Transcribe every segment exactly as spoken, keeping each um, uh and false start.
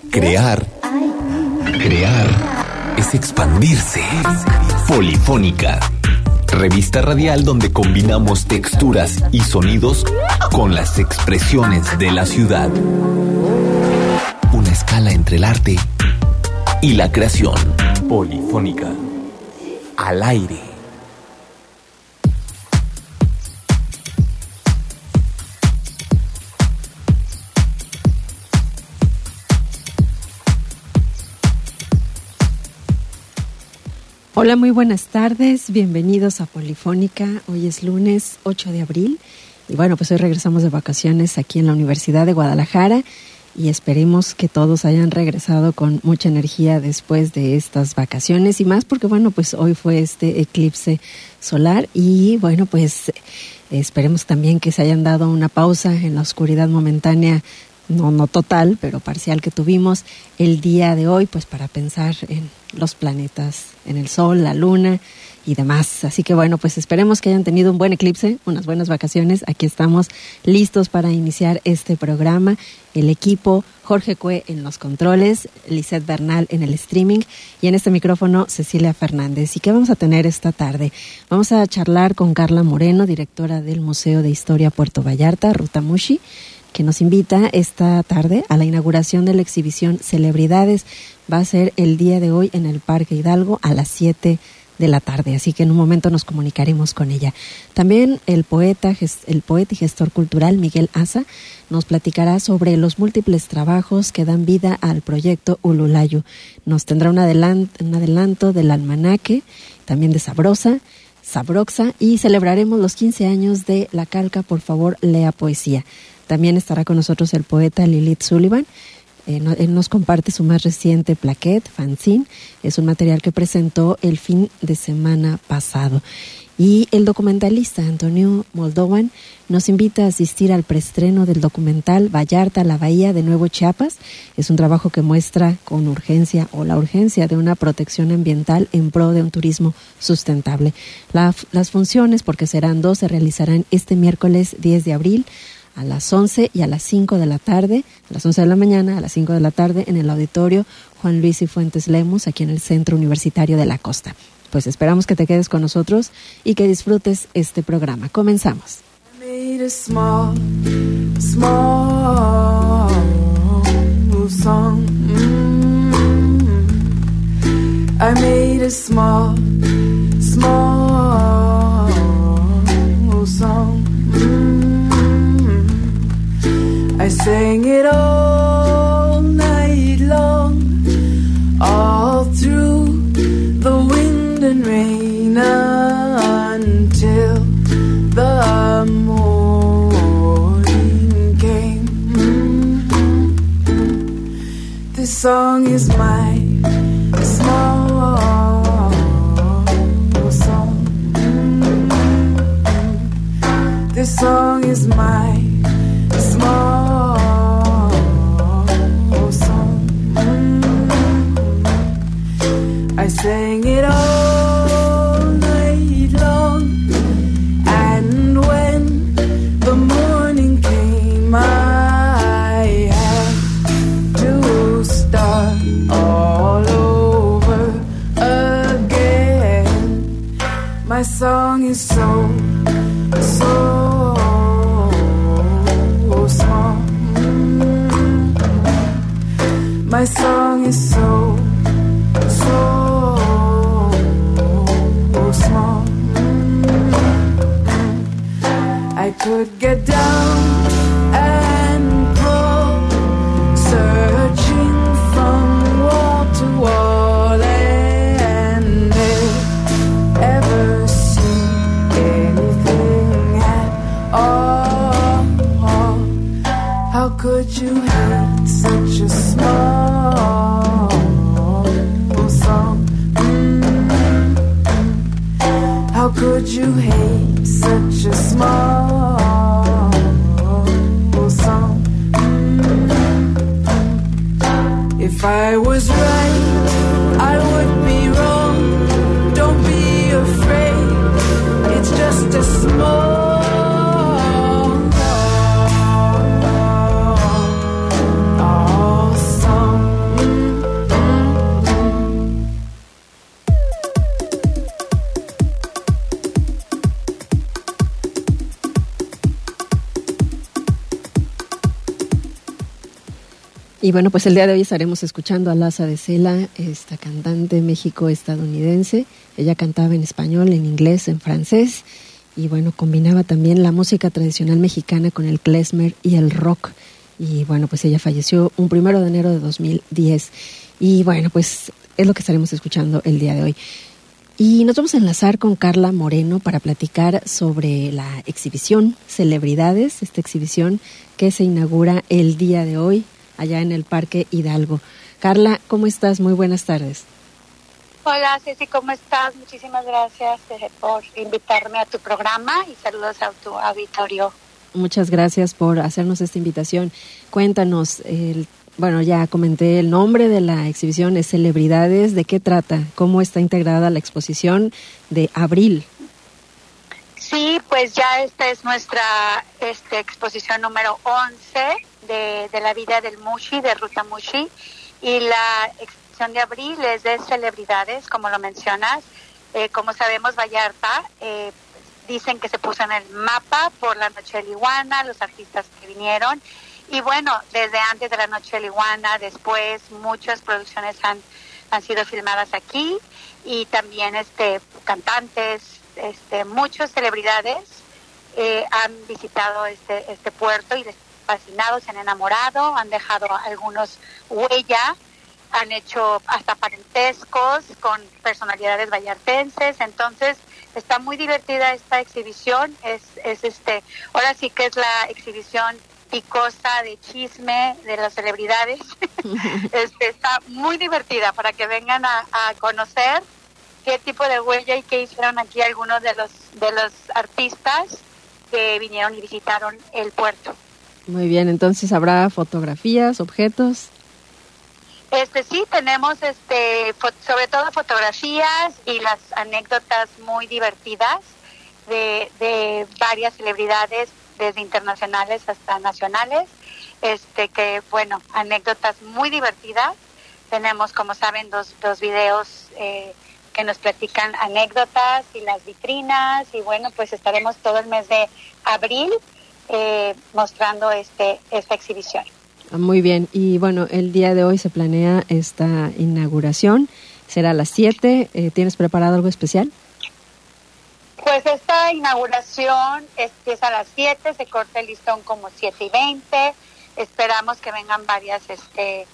Crear, crear es expandirse. Polifónica, revista radial donde combinamos texturas y sonidos con las expresiones de la ciudad. Una escala entre el arte y la creación. Polifónica, al aire. Hola, muy buenas tardes, bienvenidos a Polifónica. Hoy es lunes ocho de abril y bueno, pues hoy regresamos de vacaciones aquí en la Universidad de Guadalajara y esperemos que todos hayan regresado con mucha energía después de estas vacaciones y más porque bueno, pues hoy fue este eclipse solar y bueno, pues esperemos también que se hayan dado una pausa en la oscuridad momentánea, no, no total, pero parcial que tuvimos el día de hoy, pues para pensar en los planetas, en el sol, la luna y demás. Así que bueno, pues esperemos que hayan tenido un buen eclipse, unas buenas vacaciones. Aquí estamos listos para iniciar este programa. El equipo, Jorge Cue en los controles, Lisette Bernal en el streaming y en este micrófono Cecilia Fernández. ¿Y qué vamos a tener esta tarde? Vamos a charlar con Carla Moreno, directora del Museo de Historia Puerto Vallarta, Ruta Mushi, que nos invita esta tarde a la inauguración de la exhibición Celebridades. Va a ser el día de hoy en el Parque Hidalgo a las siete de la tarde, así que en un momento nos comunicaremos con ella. También el poeta, el poeta y gestor cultural Miguel Asa nos platicará sobre los múltiples trabajos que dan vida al proyecto Ululayu. Nos tendrá un adelanto, un adelanto del almanaque, también de Sabrosa, Sabroxa, y celebraremos los quince años de La Calca, por favor, lea poesía. También estará con nosotros el poeta Lilith Sullivan. Eh, no, él nos comparte su más reciente plaquette, fanzine. Es un material que presentó el fin de semana pasado. Y el documentalista Antonio Moldovan nos invita a asistir al preestreno del documental Vallarta, la Bahía de Nuevo Chiapas. Es un trabajo que muestra con urgencia o la urgencia de una protección ambiental en pro de un turismo sustentable. La, las funciones, porque serán dos, se realizarán este miércoles diez de abril a las once y a las cinco de la tarde, a las once de la mañana, a las cinco de la tarde, en el auditorio Juan Luis y Fuentes Lemus, aquí en el Centro Universitario de la Costa. Pues esperamos que te quedes con nosotros y que disfrutes este programa. Comenzamos. I made a small, small song. Mm-hmm. I made a small, small song. I sang it all night long, all through the wind and rain until the morning came. Mm-hmm. This song is my small song. Mm-hmm. This song is my small I sang it all night long, and when the morning came, I had to start all over again. My song is so, so small. My song is so, so small. I could get down and crawl, searching from wall to wall, and ever see anything at all. How could you hate such a small song? How could you hate such a small song? If I was right, I would be wrong. Don't be afraid, it's just a small song. Y bueno, pues el día de hoy estaremos escuchando a Laza de Sela, esta cantante México-estadounidense. Ella cantaba en español, en inglés, en francés, y bueno, combinaba también la música tradicional mexicana con el klezmer y el rock. Y bueno, pues ella falleció un primero de enero de dos mil diez. Y bueno, pues es lo que estaremos escuchando el día de hoy. Y nos vamos a enlazar con Carla Moreno para platicar sobre la exhibición Celebridades, esta exhibición que se inaugura el día de hoy allá en el Parque Hidalgo. Carla, ¿cómo estás? Muy buenas tardes. Hola Ceci, ¿cómo estás? Muchísimas gracias eh, por invitarme a tu programa y saludos a tu auditorio. Muchas gracias por hacernos esta invitación. Cuéntanos, el, bueno, ya comenté el nombre de la exhibición, es Celebridades. ¿De qué trata? ¿Cómo está integrada la exposición de abril? Sí, pues ya esta es nuestra este, exposición número once de, de la vida del Mushi, de Ruta Mushi, y la exposición de abril es de celebridades, como lo mencionas. Eh, como sabemos, Vallarta eh, dicen que se puso en el mapa por la Noche de la Iguana, los artistas que vinieron, y bueno, desde antes de la Noche de la Iguana, después muchas producciones han, han sido filmadas aquí, y también este cantantes, este muchas celebridades eh, han visitado este este puerto y les fascinados, se han enamorado, han dejado algunos huella, han hecho hasta parentescos con personalidades vallartenses. Entonces está muy divertida esta exhibición. Es es este ahora sí que es la exhibición picosa de chisme de las celebridades. este está muy divertida para que vengan a, a conocer qué tipo de huella y qué hicieron aquí algunos de los de los artistas que vinieron y visitaron el puerto. Muy bien, entonces habrá fotografías, objetos. Este sí, tenemos este fo- sobre todo fotografías y las anécdotas muy divertidas de, de varias celebridades, desde internacionales hasta nacionales. Este que bueno, anécdotas muy divertidas. Tenemos, como saben, dos dos videos eh, que nos platican anécdotas y las vitrinas, y bueno, pues estaremos todo el mes de abril eh, mostrando este esta exhibición. Muy bien, y bueno, el día de hoy se planea esta inauguración, será a las siete. Eh, ¿tienes preparado algo especial? Pues esta inauguración empieza a las siete, se corta el listón como siete y veinte, esperamos que vengan varias este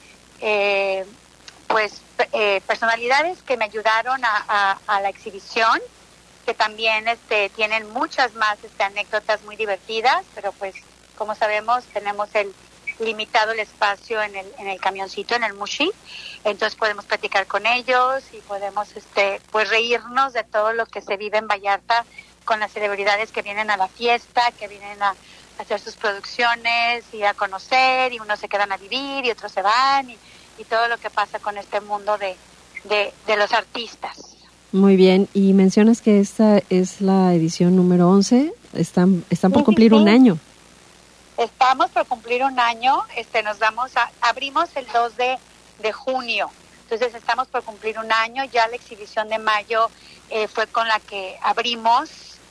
eh, pues eh, personalidades que me ayudaron a, a, a la exhibición, que también este tienen muchas más este, anécdotas muy divertidas, pero pues como sabemos tenemos el limitado el espacio en el en el camioncito, en el Mushi, entonces podemos platicar con ellos y podemos este pues reírnos de todo lo que se vive en Vallarta con las celebridades que vienen a la fiesta, que vienen a hacer sus producciones y a conocer, y unos se quedan a vivir y otros se van, y, y todo lo que pasa con este mundo de, de, de los artistas. Muy bien, y mencionas que esta es la edición número once, están están por sí, cumplir sí, sí. un año. Estamos por cumplir un año, este nos damos a, abrimos el dos de, de junio, entonces estamos por cumplir un año. Ya la exhibición de mayo eh, fue con la que abrimos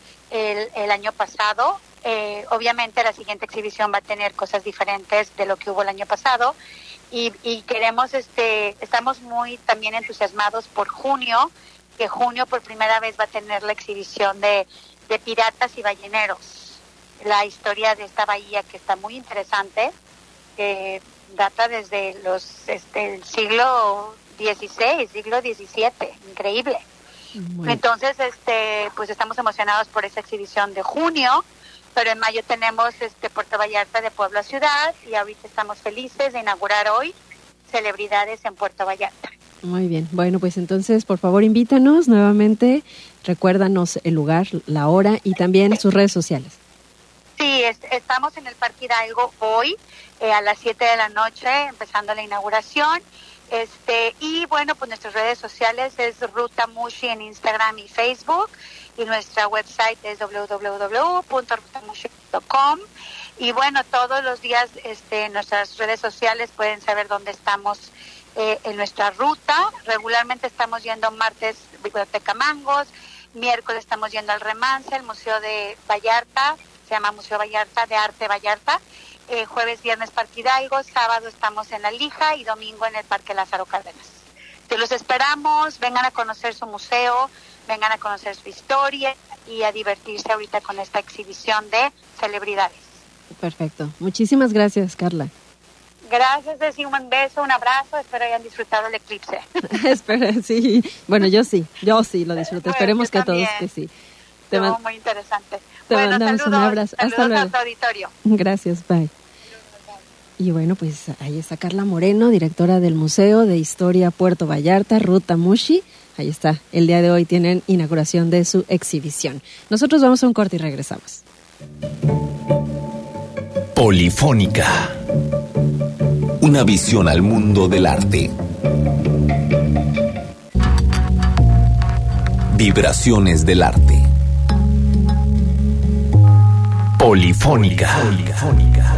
el, el año pasado. Eh, obviamente la siguiente exhibición va a tener cosas diferentes de lo que hubo el año pasado, y, y queremos, este estamos muy también entusiasmados por junio, que junio por primera vez va a tener la exhibición de, de piratas y balleneros. La historia de esta bahía, que está muy interesante, que data desde los este el siglo dieciséis, siglo diecisiete, increíble. Bueno. Entonces, este pues estamos emocionados por esa exhibición de junio, pero en mayo tenemos este Puerto Vallarta de pueblo a ciudad, y ahorita estamos felices de inaugurar hoy Celebridades en Puerto Vallarta. Muy bien, bueno, pues entonces por favor invítanos nuevamente, recuérdanos el lugar, la hora y también sus redes sociales. Sí, es, estamos en el Parque Hidalgo hoy eh, a las siete de la noche, empezando la inauguración. Este y bueno, pues nuestras redes sociales es Ruta Mushi en Instagram y Facebook, y nuestra website es doble u doble u doble u punto ruta mushi punto com. Y bueno, todos los días este, en nuestras redes sociales pueden saber dónde estamos eh, en nuestra ruta. Regularmente estamos yendo martes Biblioteca Mangos, miércoles estamos yendo al Remance, el Museo de Vallarta, se llama Museo Vallarta, de Arte Vallarta, eh, jueves, viernes Parque Hidalgo, sábado estamos en La Lija y domingo en el Parque Lázaro Cárdenas. Te los esperamos, vengan a conocer su museo, vengan a conocer su historia y a divertirse ahorita con esta exhibición de celebridades. Perfecto. Muchísimas gracias, Carla. Gracias, Ceci, un beso, un abrazo, espero hayan disfrutado el eclipse. Espera, sí. Bueno, yo sí, yo sí lo disfruté. Bueno, esperemos que todos que sí. Te Estuvo man- muy interesante. Te bueno, mandamos saludos, un abrazo. Hasta luego. A tu auditorio. Gracias, bye. Y bueno, pues ahí está Carla Moreno, directora del Museo de Historia Puerto Vallarta, Ruta Mushi. Ahí está, el día de hoy tienen inauguración de su exhibición. Nosotros vamos a un corte y regresamos. Polifónica. Una visión al mundo del arte. Vibraciones del arte. Polifónica. Polifónica.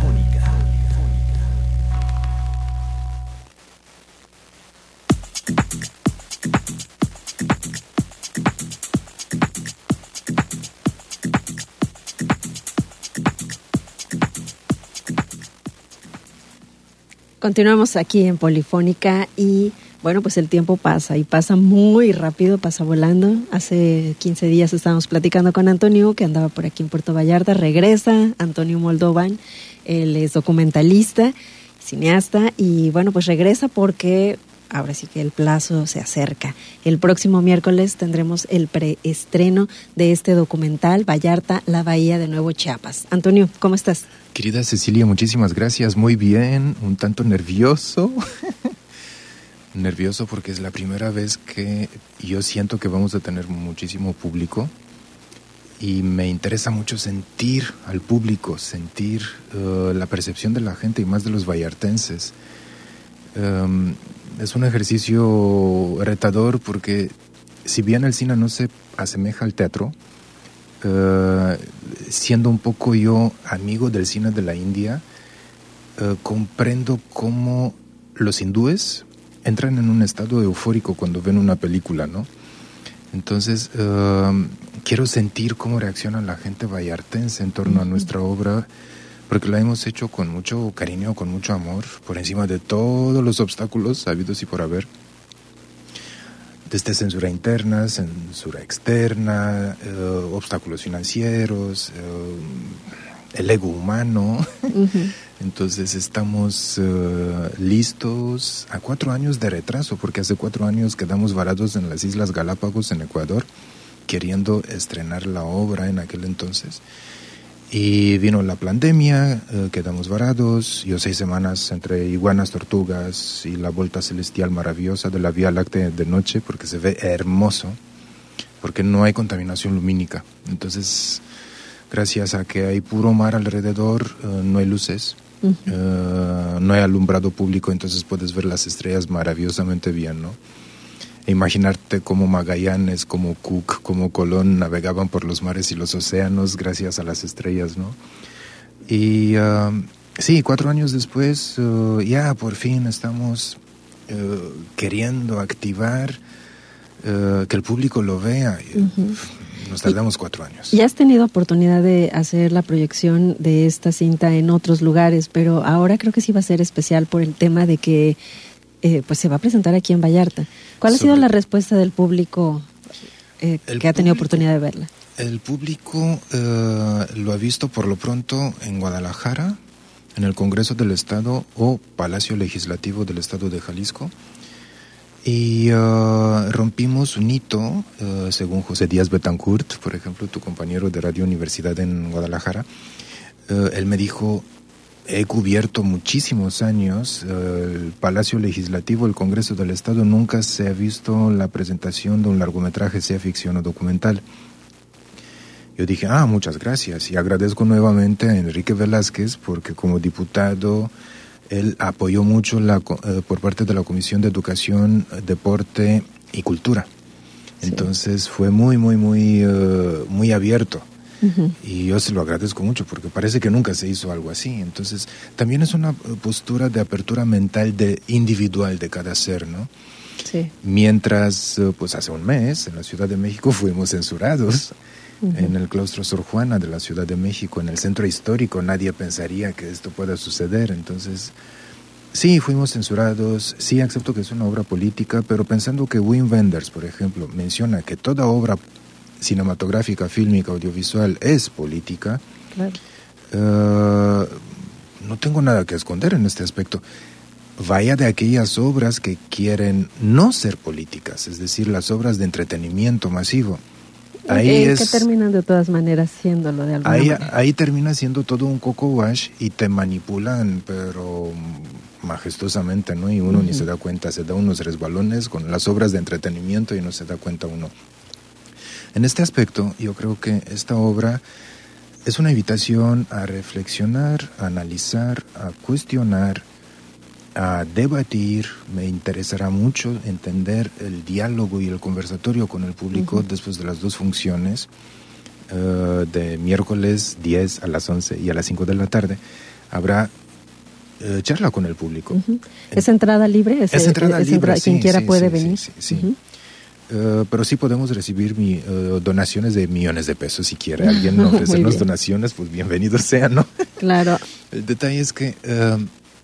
Continuamos aquí en Polifónica y bueno, pues el tiempo pasa y pasa muy rápido, pasa volando. Hace quince días estábamos platicando con Antonio, que andaba por aquí en Puerto Vallarta. Regresa Antonio Moldovan, él es documentalista, cineasta y bueno, pues regresa porque ahora sí que el plazo se acerca. El próximo miércoles tendremos el preestreno de este documental, Vallarta, la Bahía de Nuevo Chiapas. Antonio, ¿cómo estás? Querida Cecilia, muchísimas gracias. Muy bien, un tanto nervioso. Nervioso porque es la primera vez que yo siento que vamos a tener muchísimo público y me interesa mucho sentir al público, sentir uh, la percepción de la gente y más de los vallartenses. Um, es un ejercicio retador porque si bien el cine no se asemeja al teatro, Uh, siendo un poco yo amigo del cine de la India, uh, comprendo cómo los hindúes entran en un estado eufórico cuando ven una película, ¿no? Entonces, uh, quiero sentir cómo reacciona la gente vallartense en torno a nuestra obra, porque la hemos hecho con mucho cariño, con mucho amor, por encima de todos los obstáculos habidos y por haber. Desde censura interna, censura externa, uh, obstáculos financieros, uh, el ego humano. Uh-huh. Entonces estamos uh, listos a cuatro años de retraso, porque hace cuatro años quedamos varados en las Islas Galápagos, en Ecuador, queriendo estrenar la obra en aquel entonces. Y vino la pandemia, eh, quedamos varados, yo seis semanas entre iguanas, tortugas y la vuelta celestial maravillosa de la Vía Láctea de noche, porque se ve hermoso, porque no hay contaminación lumínica. Entonces, gracias a que hay puro mar alrededor, eh, no hay luces, uh-huh. eh, no hay alumbrado público, entonces puedes ver las estrellas maravillosamente bien, ¿no? Imaginarte cómo Magallanes, como Cook, como Colón navegaban por los mares y los océanos gracias a las estrellas, ¿no? Y uh, sí, cuatro años después, uh, ya por fin estamos uh, queriendo activar uh, que el público lo vea. Uh-huh. Nos tardamos y, cuatro años. Y has tenido oportunidad de hacer la proyección de esta cinta en otros lugares, pero ahora creo que sí va a ser especial por el tema de que Eh, pues se va a presentar aquí en Vallarta. ¿Cuál ha Sobre... sido la respuesta del público eh, que público, ha tenido oportunidad de verla? El público eh, lo ha visto por lo pronto en Guadalajara, en el Congreso del Estado o Palacio Legislativo del Estado de Jalisco. Y uh, rompimos un hito, uh, según José Díaz Betancourt, por ejemplo, tu compañero de Radio Universidad en Guadalajara. Uh, él me dijo: he cubierto muchísimos años uh, el Palacio Legislativo, el Congreso del Estado, nunca se ha visto la presentación de un largometraje, sea ficción o documental. Yo dije, ah, muchas gracias, y agradezco nuevamente a Enrique Velázquez, porque como diputado él apoyó mucho la, uh, por parte de la Comisión de Educación, Deporte y Cultura. Sí. Entonces fue muy, muy, muy, uh, muy abierto. Uh-huh. Y yo se lo agradezco mucho porque parece que nunca se hizo algo así. Entonces también es una postura de apertura mental de individual de cada ser, ¿no? Sí. Mientras, pues hace un mes en la Ciudad de México fuimos censurados uh-huh. en el claustro Sor Juana de la Ciudad de México, en el centro histórico. Nadie pensaría que esto pueda suceder. Entonces, sí, fuimos censurados, sí, acepto que es una obra política, pero pensando que Wim Wenders, por ejemplo, menciona que toda obra cinematográfica, fílmica, audiovisual es política, claro. uh, no tengo nada que esconder en este aspecto. Vaya de aquellas obras que quieren no ser políticas, es decir, las obras de entretenimiento masivo. Ahí eh, es, que terminan de todas maneras siéndolo de alguna ahí, manera. Ahí termina siendo todo un coco wash y te manipulan, pero majestuosamente, ¿no? Y uno uh-huh. ni se da cuenta, se da unos resbalones con las obras de entretenimiento y no se da cuenta uno. En este aspecto, yo creo que esta obra es una invitación a reflexionar, a analizar, a cuestionar, a debatir. Me interesará mucho entender el diálogo y el conversatorio con el público uh-huh. después de las dos funciones, uh, de miércoles diez a las once y a las cinco de la tarde. Habrá uh, charla con el público. Uh-huh. ¿Es entrada libre? ¿Es, es entrada es libre, entrada, sí, quien quiera sí, puede sí, venir. Sí, sí, sí. Uh-huh. Uh, pero sí podemos recibir mi, uh, donaciones de millones de pesos. Si quiere alguien ofrecernos donaciones, pues bienvenido sea, ¿no? Claro. El detalle es que uh,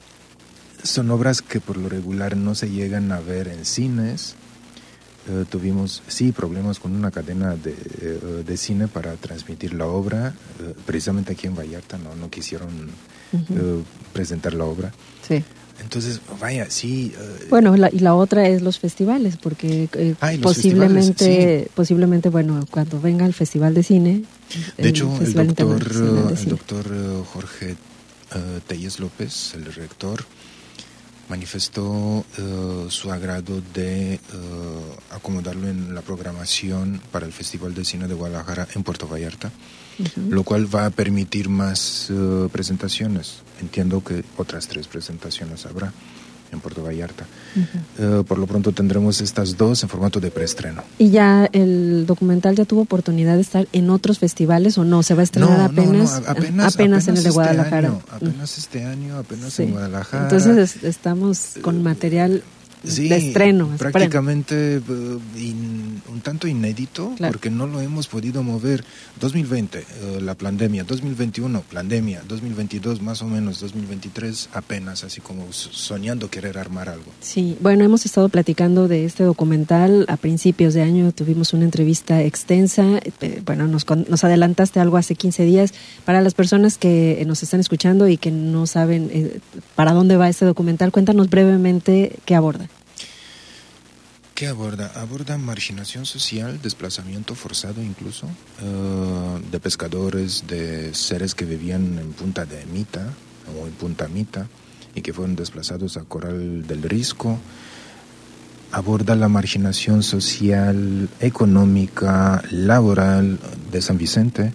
son obras que por lo regular no se llegan a ver en cines. Uh, tuvimos, sí, problemas con una cadena de, uh, de cine para transmitir la obra. Uh, precisamente aquí en Vallarta no, no quisieron uh-huh. uh, presentar la obra. Sí. Entonces, vaya, sí. Uh, bueno, la, y la otra es los festivales, porque eh, ah, posiblemente, sí. posiblemente, bueno, cuando venga el Festival de Cine. De hecho, el doctor, uh, el doctor uh, Jorge uh, Telles López, el rector, manifestó uh, su agrado de uh, acomodarlo en la programación para el Festival de Cine de Guadalajara en Puerto Vallarta, uh-huh. lo cual va a permitir más uh, presentaciones. Entiendo que otras tres presentaciones habrá en Puerto Vallarta. Uh-huh. Uh, por lo pronto tendremos estas dos en formato de preestreno. ¿Y ya el documental ya tuvo oportunidad de estar en otros festivales o no? ¿Se va a estrenar no, apenas, no, no, apenas, apenas, apenas en el de este Guadalajara? Año, apenas este año, apenas sí. en Guadalajara. Entonces es, estamos con material sí, de estreno. Prácticamente uh, in, un tanto inédito, claro. porque no lo hemos podido mover. dos mil veinte, uh, la pandemia, dos mil veintiuno, pandemia, dos mil veintidós más o menos, dos mil veintitrés apenas, así como soñando querer armar algo. Sí, bueno, hemos estado platicando de este documental. A principios de año tuvimos una entrevista extensa. Eh, bueno, nos, nos adelantaste algo hace quince días. Para las personas que nos están escuchando y que no saben eh, para dónde va este documental, cuéntanos brevemente qué aborda. ¿Qué aborda? Aborda marginación social, desplazamiento forzado incluso, uh, de pescadores, de seres que vivían en Punta de Mita o en Punta Mita y que fueron desplazados a Corral del Risco. Aborda la marginación social, económica, laboral de San Vicente,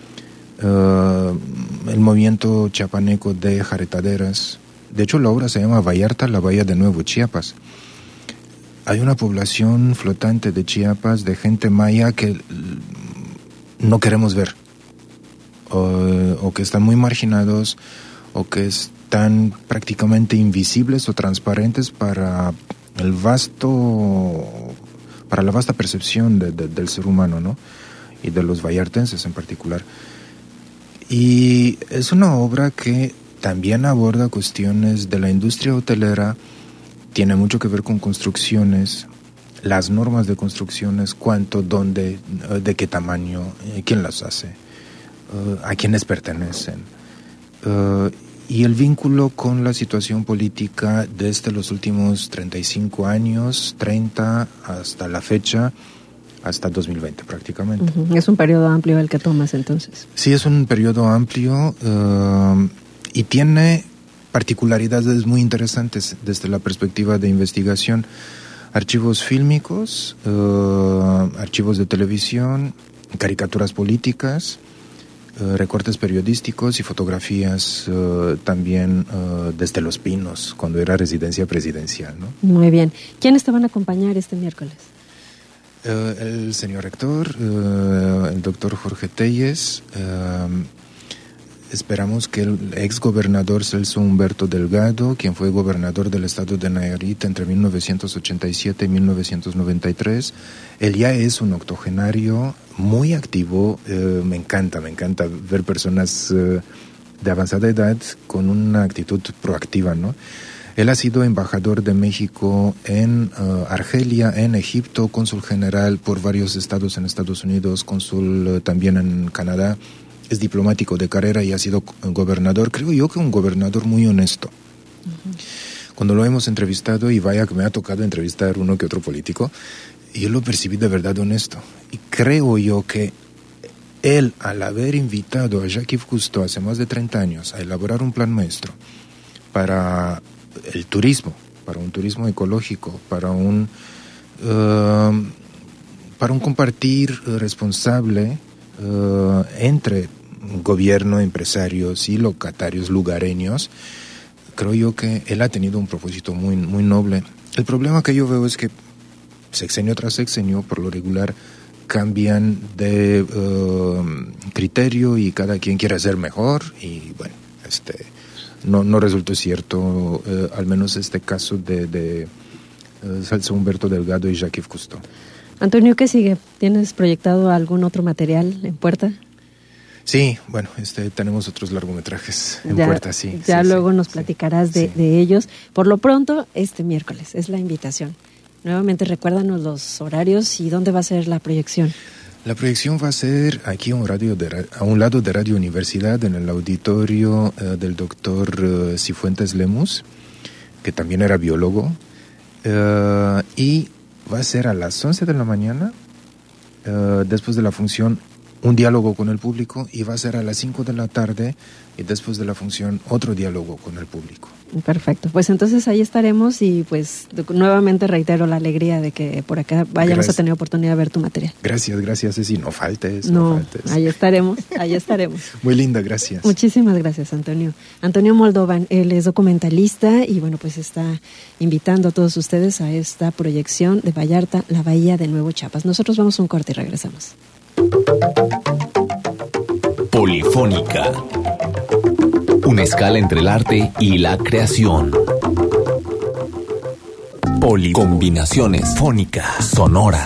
uh, el movimiento chiapaneco de jaretaderas. De hecho, la obra se llama Vallarta, la Bahía de Nuevo Chiapas. Hay una población flotante de Chiapas, de gente maya que no queremos ver, o, o que están muy marginados, o que están prácticamente invisibles o transparentes para el vasto, para la vasta percepción de, de, del ser humano, ¿no? Y de los vallartenses en particular. Y es una obra que también aborda cuestiones de la industria hotelera. Tiene mucho que ver con construcciones, las normas de construcciones, cuánto, dónde, de qué tamaño, quién las hace, uh, a quiénes pertenecen. Uh, y el vínculo con la situación política desde los últimos treinta y cinco años, treinta hasta la fecha, hasta dos mil veinte prácticamente. Uh-huh. Es un periodo amplio el que tomas entonces. Sí, es un periodo amplio uh, y tiene particularidades muy interesantes desde la perspectiva de investigación. Archivos fílmicos, uh, archivos de televisión, caricaturas políticas, uh, recortes periodísticos y fotografías uh, también uh, desde Los Pinos, cuando era residencia presidencial, ¿no? Muy bien. ¿Quiénes te van a acompañar este miércoles? Uh, el señor rector, uh, el doctor Jorge Telles, uh, esperamos que el ex gobernador Celso Humberto Delgado, quien fue gobernador del estado de Nayarit entre mil novecientos ochenta y siete y mil novecientos noventa y tres, él ya es un octogenario muy activo. Eh, me encanta, me encanta ver personas eh, de avanzada edad con una actitud proactiva, ¿no? Él ha sido embajador de México en uh, Argelia, en Egipto, cónsul general por varios estados en Estados Unidos, cónsul uh, también en Canadá. Es diplomático de carrera y ha sido gobernador. Creo yo que un gobernador muy honesto. Uh-huh. Cuando lo hemos entrevistado, y vaya que me ha tocado entrevistar uno que otro político, yo lo percibí de verdad honesto. Y creo yo que él, al haber invitado a Jacques Cousteau hace más de treinta años a elaborar un plan maestro para el turismo, para un turismo ecológico, para un uh, para un compartir responsable uh, entre gobierno, empresarios y locatarios lugareños, creo yo que él ha tenido un propósito muy, muy noble. El problema que yo veo es que sexenio tras sexenio, por lo regular, cambian de uh, criterio y cada quien quiere ser mejor y bueno, este... No, no resultó cierto, eh, al menos este caso de, de eh, Celso Humberto Delgado y Jacques Cousteau. Antonio, ¿qué sigue? ¿Tienes proyectado algún otro material en puerta? Sí, bueno, este, tenemos otros largometrajes en ya, puerta, sí. Ya sí, luego sí, nos sí, platicarás de, sí. de ellos. Por lo pronto, este miércoles es la invitación. Nuevamente recuérdanos los horarios y dónde va a ser la proyección. La proyección va a ser aquí a un, radio de, a un lado de Radio Universidad, en el auditorio uh, del doctor uh, Cifuentes Lemus, que también era biólogo, uh, y va a ser a las once de la mañana, uh, después de la función, un diálogo con el público, y va a ser a las cinco de la tarde, y después de la función, otro diálogo con el público. Perfecto, pues entonces ahí estaremos y pues nuevamente reitero la alegría de que por acá vayamos gracias. a tener oportunidad de ver tu material. Gracias, gracias Ceci, no faltes, no, no faltes. Ahí estaremos, ahí estaremos. Muy linda, gracias. Muchísimas gracias, Antonio. Antonio Moldovan, él es documentalista y bueno, pues está invitando a todos ustedes a esta proyección de Vallarta, la Bahía de Nuevo Chiapas. Nosotros vamos a un corte y regresamos. Polifónica. Una escala entre el arte y la creación. Poli. Combinaciones fónicas, sonoras.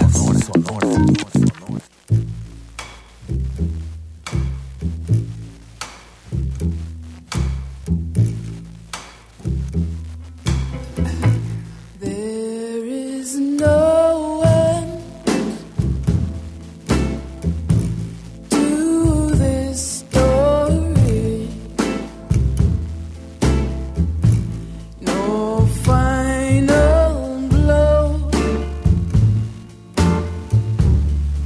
Final blow.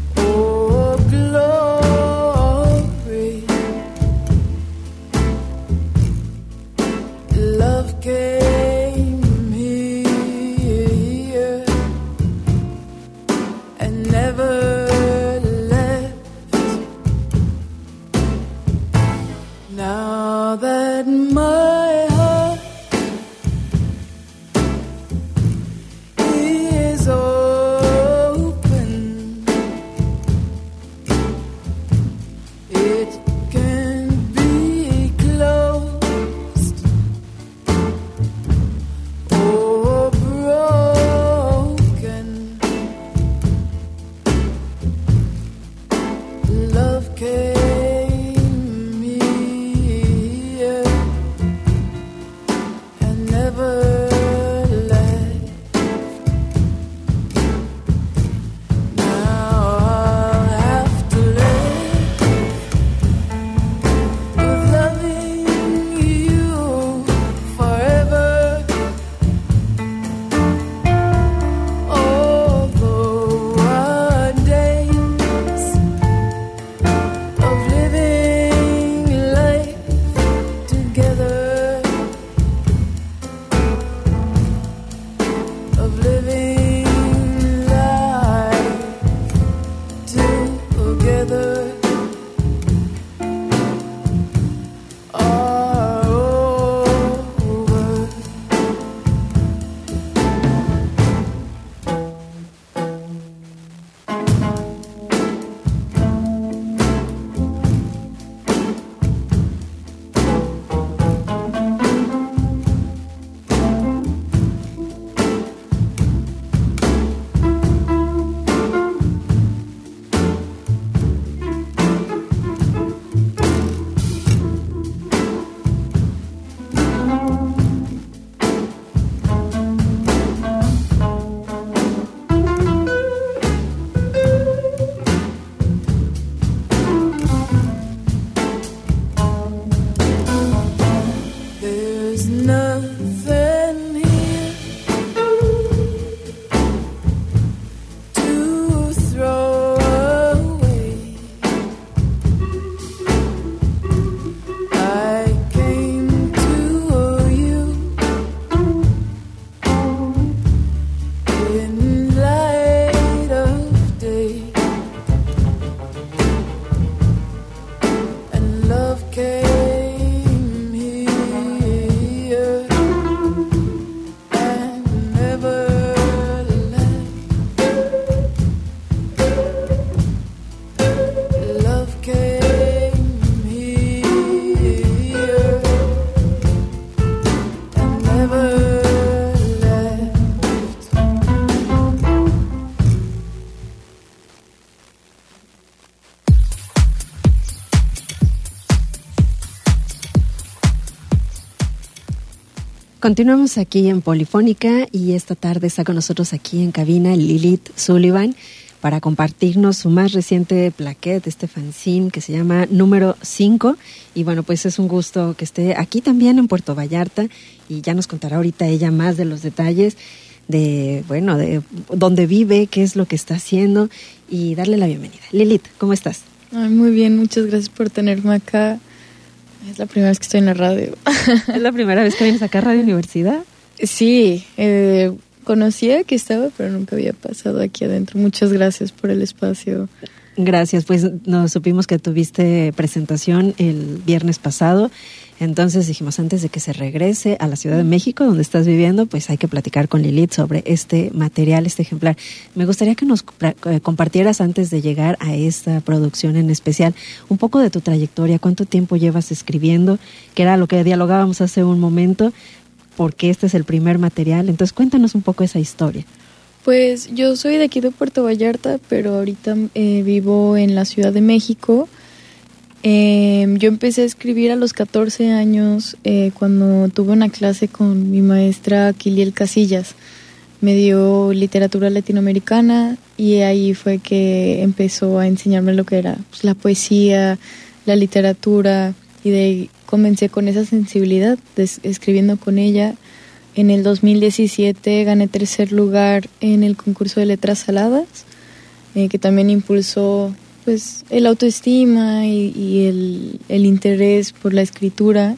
Continuamos aquí en Polifónica y esta tarde está con nosotros aquí en cabina Lilith Sullivan para compartirnos su más reciente plaquette, este fanzine que se llama Número cinco. Y bueno, pues es un gusto que esté aquí también en Puerto Vallarta y ya nos contará ahorita ella más de los detalles de, bueno, de dónde vive, qué es lo que está haciendo y darle la bienvenida. Lilith, ¿cómo estás? Ay, muy bien, muchas gracias por tenerme acá. Es la primera vez que estoy en la radio. ¿Es la primera vez que vienes acá a Radio Universidad? Sí, eh, conocía que estaba, pero nunca había pasado aquí adentro. Muchas gracias por el espacio. Gracias, pues nos supimos que tuviste presentación el viernes pasado, entonces dijimos antes de que se regrese a la Ciudad de México, donde estás viviendo, pues hay que platicar con Lilith sobre este material, este ejemplar. Me gustaría que nos compartieras antes de llegar a esta producción en especial, un poco de tu trayectoria, cuánto tiempo llevas escribiendo, que era lo que dialogábamos hace un momento, porque este es el primer material, entonces cuéntanos un poco esa historia. Pues yo soy de aquí de Puerto Vallarta, pero ahorita eh, vivo en la Ciudad de México. Eh, yo empecé a escribir a los catorce años eh, cuando tuve una clase con mi maestra Kiliel Casillas. Me dio literatura latinoamericana y ahí fue que empezó a enseñarme lo que era pues, la poesía, la literatura, y de ahí comencé con esa sensibilidad, de, escribiendo con ella. En el dos mil diecisiete gané tercer lugar en el concurso de letras saladas, eh, que también impulsó pues el autoestima y, y el, el interés por la escritura.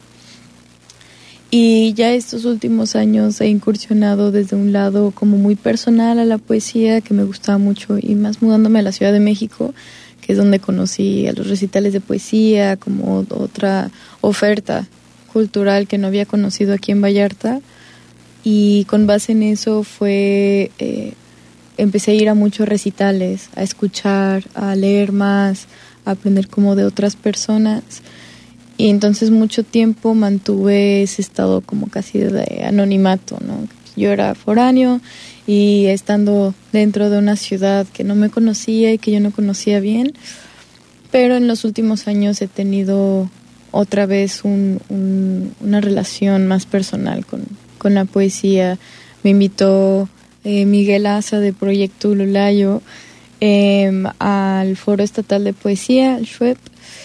Y ya estos últimos años he incursionado desde un lado como muy personal a la poesía, que me gustaba mucho, y más mudándome a la Ciudad de México, que es donde conocí a los recitales de poesía, como otra oferta cultural que no había conocido aquí en Vallarta. Y con base en eso fue, eh, empecé a ir a muchos recitales, a escuchar, a leer más, a aprender como de otras personas. Y entonces mucho tiempo mantuve ese estado como casi de anonimato, ¿no? Yo era foráneo y estando dentro de una ciudad que no me conocía y que yo no conocía bien, pero en los últimos años he tenido otra vez un, un, una relación más personal con con la poesía. Me invitó eh, Miguel Asa de Proyecto Ululayo eh, al Foro Estatal de Poesía, el Schwepp.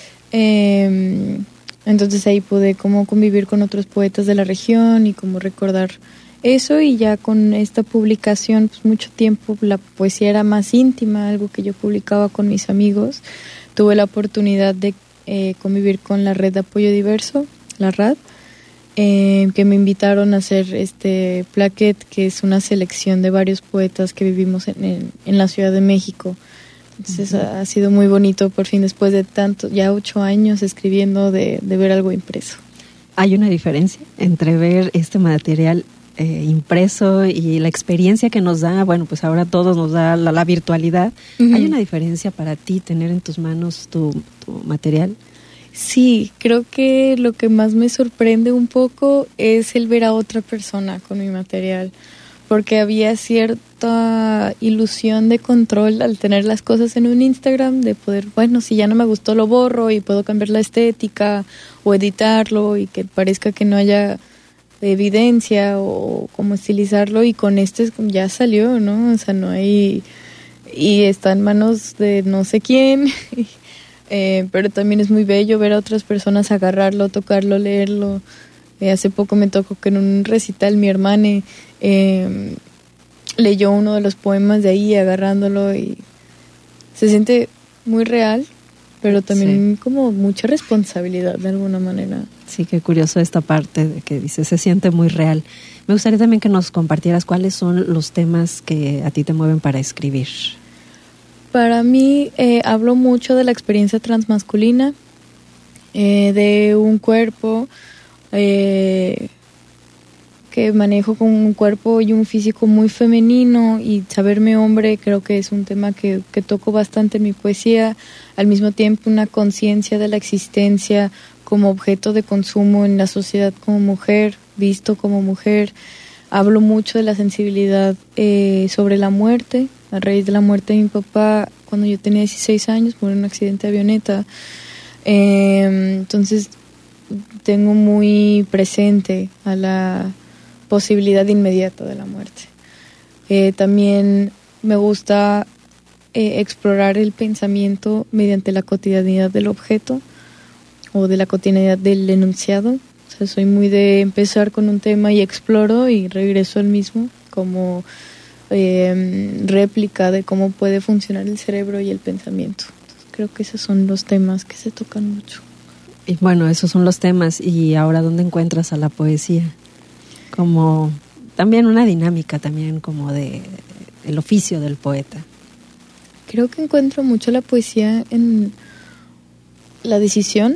Eh, entonces ahí pude como convivir con otros poetas de la región y como recordar eso, y ya con esta publicación, pues mucho tiempo la poesía era más íntima, algo que yo publicaba con mis amigos. Tuve la oportunidad de eh, convivir con la Red de Apoyo Diverso, la R A D, Eh, que me invitaron a hacer este plaquette, que es una selección de varios poetas que vivimos en, en, en la Ciudad de México. Entonces uh-huh. ha, ha sido muy bonito, por fin, después de tanto, ya ocho años escribiendo, de, de ver algo impreso. ¿Hay una diferencia entre ver este material eh, impreso y la experiencia que nos da? Bueno, pues ahora todos nos da la, la virtualidad. Uh-huh. ¿Hay una diferencia para ti tener en tus manos tu, tu material? Sí, creo que lo que más me sorprende un poco es el ver a otra persona con mi material, porque había cierta ilusión de control al tener las cosas en un Instagram, de poder, bueno, si ya no me gustó lo borro y puedo cambiar la estética o editarlo y que parezca que no haya evidencia, o cómo estilizarlo, y con este ya salió, ¿no? O sea, no hay, y está en manos de no sé quién. Eh, pero también es muy bello ver a otras personas agarrarlo, tocarlo, leerlo. Eh, hace poco me tocó que en un recital mi hermana eh, leyó uno de los poemas de ahí agarrándolo, y se siente muy real, pero también sí, como mucha responsabilidad de alguna manera. Sí, qué curioso esta parte de que dice, se siente muy real. Me gustaría también que nos compartieras cuáles son los temas que a ti te mueven para escribir. Para mí, eh, hablo mucho de la experiencia transmasculina, eh, de un cuerpo eh, que manejo con un cuerpo y un físico muy femenino, y saberme hombre creo que es un tema que, que toco bastante en mi poesía. Al mismo tiempo, una conciencia de la existencia como objeto de consumo en la sociedad como mujer, visto como mujer. Hablo mucho de la sensibilidad eh, sobre la muerte. A raíz de la muerte de mi papá, cuando yo tenía dieciséis años, murió en un accidente de avioneta. Eh, entonces, tengo muy presente a la posibilidad inmediata de la muerte. Eh, también me gusta eh, explorar el pensamiento mediante la cotidianidad del objeto o de la cotidianidad del enunciado. O sea, soy muy de empezar con un tema y exploro y regreso al mismo como eh, réplica de cómo puede funcionar el cerebro y el pensamiento. Entonces, creo que esos son los temas que se tocan mucho. Y bueno, esos son los temas. ¿Y ahora dónde encuentras a la poesía? Como también una dinámica también como de el oficio del poeta. Creo que encuentro mucho la poesía en la decisión.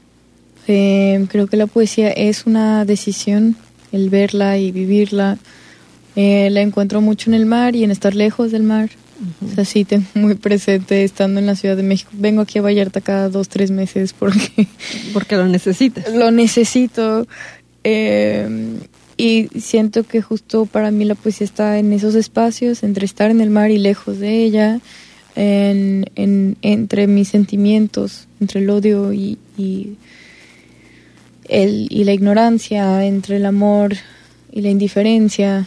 Eh, creo que la poesía es una decisión, el verla y vivirla. Eh, la encuentro mucho en el mar y en estar lejos del mar. Uh-huh. O sea, sí, tengo muy presente estando en la Ciudad de México. Vengo aquí a Vallarta cada dos, tres meses porque... porque lo necesitas. Lo necesito. Eh, y siento que justo para mí la poesía está en esos espacios, entre estar en el mar y lejos de ella, en, en, entre mis sentimientos, entre el odio y, y, el, y la ignorancia, entre el amor y la indiferencia,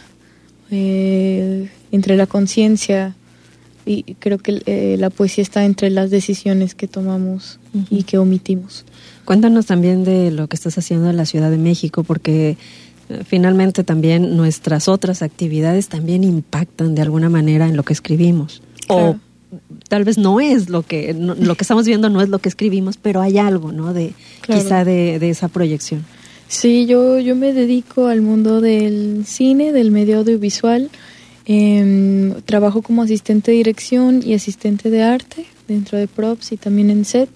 eh, entre la conciencia. Y creo que eh, la poesía está entre las decisiones que tomamos uh-huh. y que omitimos. Cuéntanos también de lo que estás haciendo en la Ciudad de México, porque eh, finalmente también nuestras otras actividades también impactan de alguna manera en lo que escribimos. Claro. O tal vez no es lo que no, lo que estamos viendo no es lo que escribimos, pero hay algo, ¿no? De claro. quizá de, de esa proyección. Sí, yo yo me dedico al mundo del cine, del medio audiovisual. Eh, trabajo como asistente de dirección y asistente de arte dentro de props y también en set.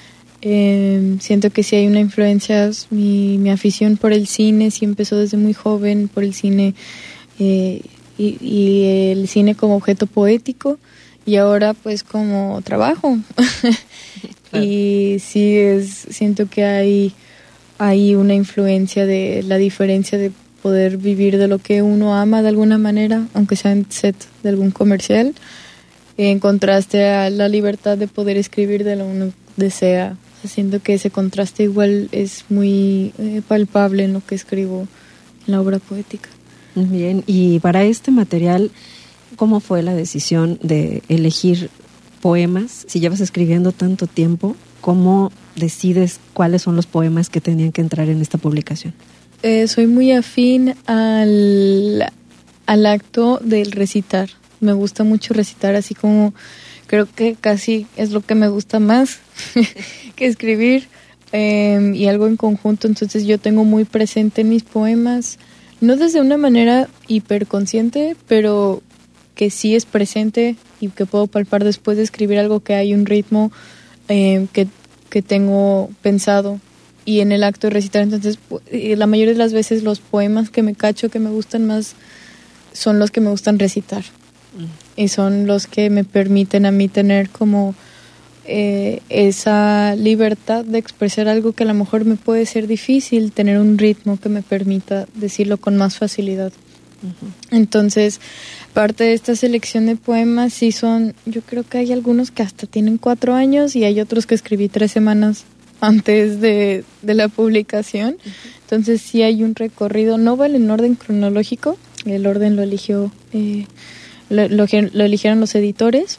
Eh, siento que sí hay una influencia, mi, mi afición por el cine sí empezó desde muy joven, por el cine eh, y, y el cine como objeto poético y ahora pues como trabajo. Claro. Y sí es, siento que hay, hay una influencia de la diferencia de poder vivir de lo que uno ama de alguna manera, aunque sea en set de algún comercial, en contraste a la libertad de poder escribir de lo que uno desea. O sea, siento que ese contraste igual es muy eh, palpable en lo que escribo en la obra poética. Bien, y para este material, ¿cómo fue la decisión de elegir poemas? Si llevas escribiendo tanto tiempo, ¿cómo decides cuáles son los poemas que tenían que entrar en esta publicación? Eh, soy muy afín al, al acto del recitar. Me gusta mucho recitar, así como creo que casi es lo que me gusta más que escribir eh, y algo en conjunto. Entonces yo tengo muy presente en mis poemas, no desde una manera hiperconsciente, pero que sí es presente y que puedo palpar después de escribir algo, que hay un ritmo eh, que, que tengo pensado. Y en el acto de recitar, entonces, la mayoría de las veces los poemas que me cacho, que me gustan más, son los que me gustan recitar. Mm. Y son los que me permiten a mí tener como eh, esa libertad de expresar algo que a lo mejor me puede ser difícil, tener un ritmo que me permita decirlo con más facilidad. Uh-huh. Entonces, parte de esta selección de poemas sí son, yo creo que hay algunos que hasta tienen cuatro años y hay otros que escribí tres semanas antes de, de la publicación. Uh-huh. Entonces sí hay un recorrido, no va en orden cronológico, el orden lo eligió eh, lo, lo, lo eligieron los editores,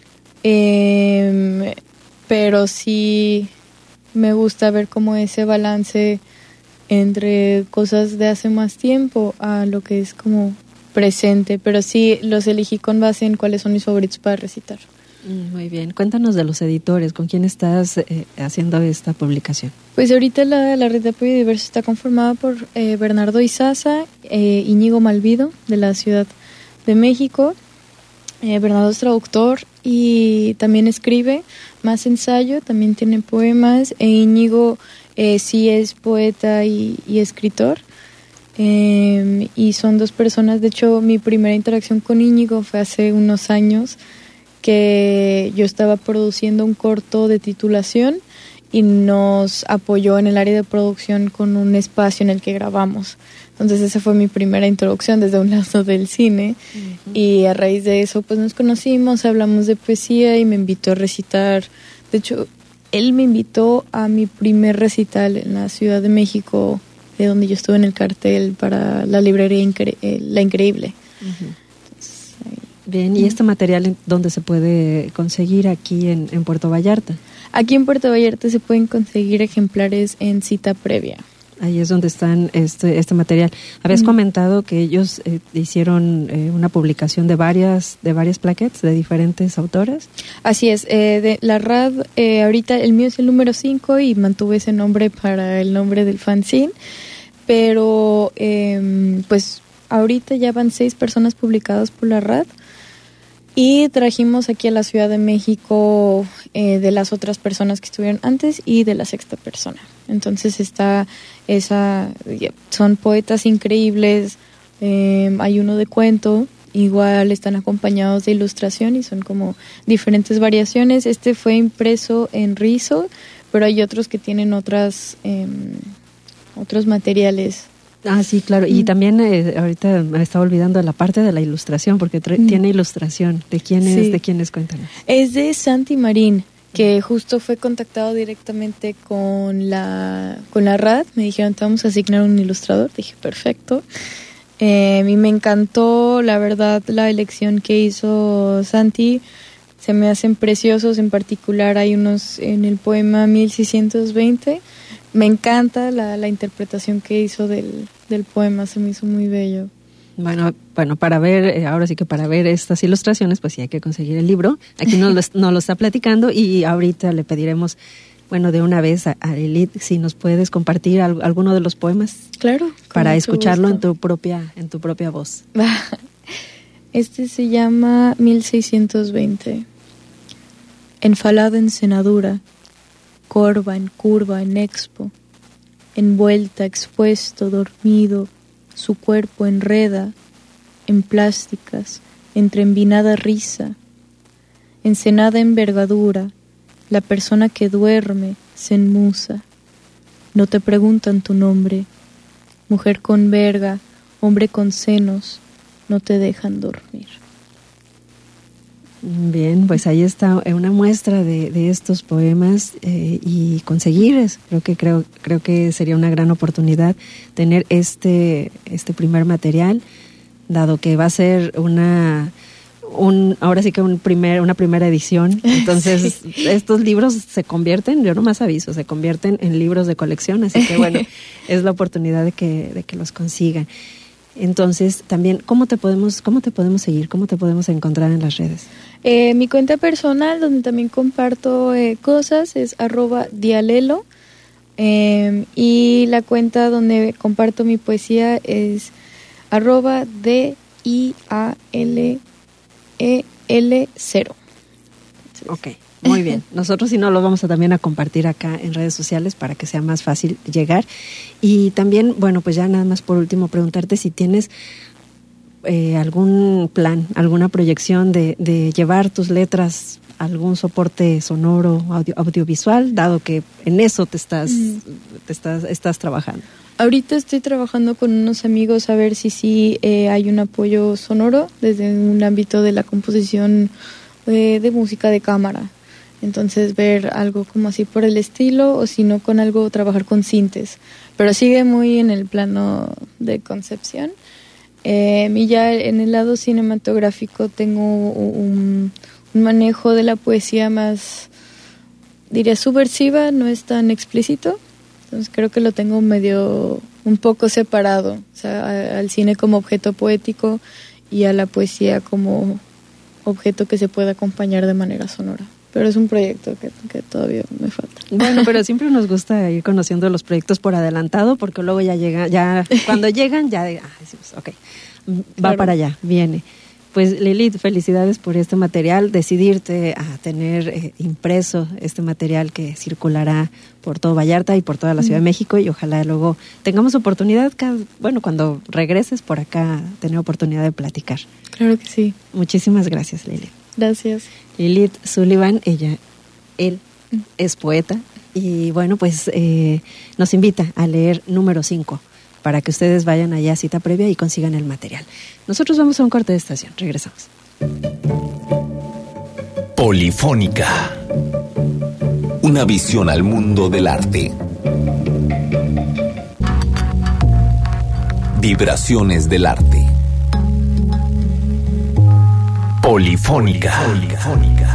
eh, pero sí me gusta ver como ese balance entre cosas de hace más tiempo a lo que es como presente, pero sí los elegí con base en cuáles son mis favoritos para recitar. Muy bien, cuéntanos de los editores, ¿con quién estás eh, haciendo esta publicación? Pues ahorita la, la red de apoyo diverso está conformada por eh, Bernardo Izaza, eh, Íñigo Malvido de la Ciudad de México. eh, Bernardo es traductor y también escribe más ensayo, también tiene poemas, e Íñigo eh, sí es poeta y, y escritor. Eh, y son dos personas, de hecho mi primera interacción con Íñigo fue hace unos años, que yo estaba produciendo un corto de titulación y nos apoyó en el área de producción con un espacio en el que grabamos. Entonces esa fue mi primera introducción desde un lado del cine. Uh-huh. Y a raíz de eso pues nos conocimos, hablamos de poesía y me invitó a recitar. De hecho, él me invitó a mi primer recital en la Ciudad de México de donde yo estuve en el cartel para la librería Incre- eh, La Increíble. Uh-huh. Entonces, bien, ¿y este material dónde se puede conseguir aquí en, en Puerto Vallarta? Aquí en Puerto Vallarta se pueden conseguir ejemplares en cita previa. Ahí es donde están este este material. Habías mm. comentado que ellos eh, hicieron eh, una publicación de varias de varias plaquettes de diferentes autores. Así es. Eh, de la R A D, eh, ahorita el mío es el número cinco y mantuve ese nombre para el nombre del fanzine. Pero, eh, pues, ahorita ya van seis personas publicadas por la R A D. Y trajimos aquí a la Ciudad de México eh, de las otras personas que estuvieron antes y de la sexta persona. Entonces está esa, son poetas increíbles, eh, hay uno de cuento, igual están acompañados de ilustración y son como diferentes variaciones. Este fue impreso en rizo, pero hay otros que tienen otras, eh, otros materiales. Ah, sí, claro. Y mm. también eh, ahorita me estaba olvidando la parte de la ilustración, porque tra- mm. tiene ilustración. ¿De quién es? Sí. ¿De quién es? Cuéntanos. Es de Santi Marín, que justo fue contactado directamente con la con la R A D. Me dijeron, te vamos a asignar un ilustrador. Dije, perfecto. Eh, y me encantó, la verdad, la elección que hizo Santi. Se me hacen preciosos. En particular hay unos en el poema mil seiscientos veinte. Me encanta la, la interpretación que hizo del, del poema, se me hizo muy bello. Bueno, bueno, para ver, eh, ahora sí que para ver estas ilustraciones, pues sí hay que conseguir el libro. Aquí nos lo, nos lo está platicando y ahorita le pediremos, bueno, de una vez a, a Lilith, si nos puedes compartir al, alguno de los poemas. Claro. Para escucharlo en tu propia, en tu propia voz. Este se llama mil seiscientos veinte. Enfalada encenadura, corva en curva en expo, envuelta, expuesto, dormido, su cuerpo enreda en plásticas, entre envinada risa, encenada envergadura, la persona que duerme se enmusa, no te preguntan tu nombre, mujer con verga, hombre con senos, no te dejan dormir. Bien, pues ahí está una muestra de, de estos poemas eh, y conseguir, creo que creo creo que sería una gran oportunidad tener este este primer material, dado que va a ser una un ahora sí que un primer una primera edición, entonces sí. Estos libros se convierten, yo nomás aviso, se convierten en libros de colección, así que bueno, es la oportunidad de que de que los consigan. Entonces, también, ¿cómo te podemos cómo te podemos seguir? ¿Cómo te podemos encontrar en las redes? Eh, mi cuenta personal, donde también comparto eh, cosas, es arroba dialelo. Eh, y la cuenta donde comparto mi poesía es arroba D I A L E L cero. Ok, muy bien. Nosotros si no lo vamos a también a compartir acá en redes sociales para que sea más fácil llegar. Y también, bueno, pues ya nada más por último preguntarte si tienes eh, algún plan, alguna proyección de, de llevar tus letras a algún soporte sonoro, audio, audiovisual, dado que en eso te estás, mm. te estás, estás trabajando. Ahorita estoy trabajando con unos amigos a ver si sí eh, hay un apoyo sonoro desde un ámbito de la composición de, de música de cámara. Entonces ver algo como así por el estilo, o si no con algo, trabajar con sintes. Pero sigue muy en el plano de concepción. Eh, y ya en el lado cinematográfico tengo un, un manejo de la poesía más, diría, subversiva, no es tan explícito. Entonces creo que lo tengo medio, un poco separado. O sea, a, al cine como objeto poético y a la poesía como objeto que se puede acompañar de manera sonora. Pero es un proyecto que, que todavía me falta. Bueno, pero siempre nos gusta ir conociendo los proyectos por adelantado, porque luego ya llega, ya cuando llegan, ya ah, decimos, ok, va claro. Para allá, viene. Pues Lilith, felicidades por este material, decidirte a tener eh, impreso este material que circulará por todo Vallarta y por toda la Ciudad mm. de México, y ojalá luego tengamos oportunidad, cada, bueno, cuando regreses por acá, tener oportunidad de platicar. Claro que sí. Muchísimas gracias, Lilith. Gracias. Lilith Sullivan, ella, él es poeta y bueno, pues eh, nos invita a leer número cinco para que ustedes vayan allá a cita previa y consigan el material. Nosotros vamos a un corte de estación, regresamos. Polifónica, una visión al mundo del arte. Vibraciones del arte. Polifónica. Polifónica.